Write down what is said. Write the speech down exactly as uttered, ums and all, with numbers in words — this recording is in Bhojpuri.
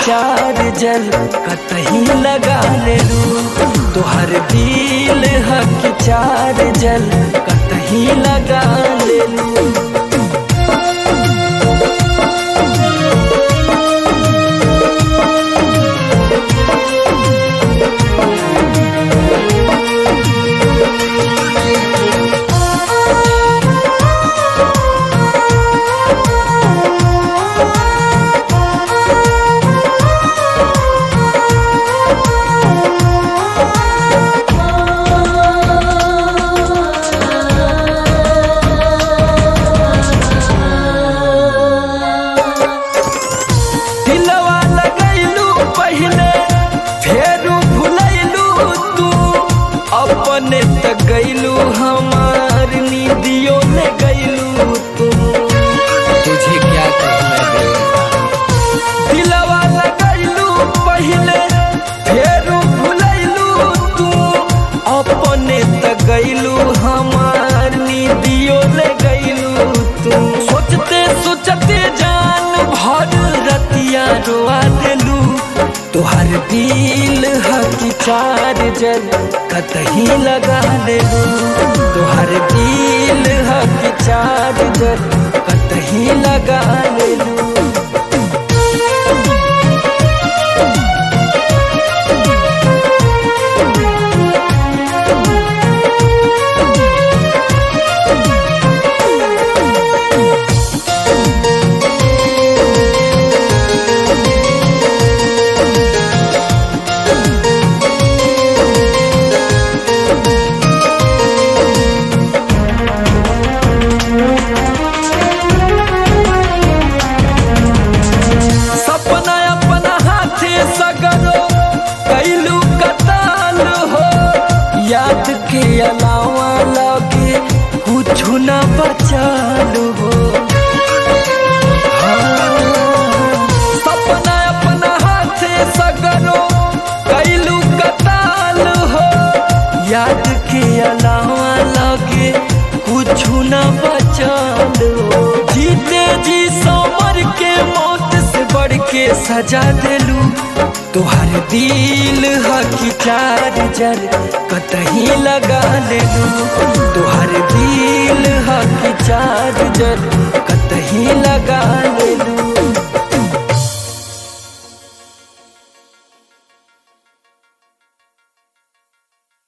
चार्जर कतही लगा लेलू। तोहर दिल हक चार्जर कतही लगा लेलू। अपने तक गईलू हमार नींदियों ले गईलू तू। तुझे क्या कहना है दिलवा लगैलू पहले फेर भुलैलू तू। अपने तक गईलू हमार नींदियों ले गईलू तू। सोचते सोचते जान भर रतिया रोआ देलू। तोहर दिल हक चार्जर कतही लगा लेलू। तोहर दिल हक चार्जर कतही लगा लेलू। याद के अलावा लगे कुछ न बचालू हो। हाँ, सपना अपना हाथे सगरो कैलू कताल हो। याद के अलावा लगे कुछ न बचालू हो। जीते जी समर के मौत से बढ़ के सजा देलू। तोहर दिल हक चार्जर कतही लगा लेलू। तोहर दिल हक चार्जर कतही लगा लेलू।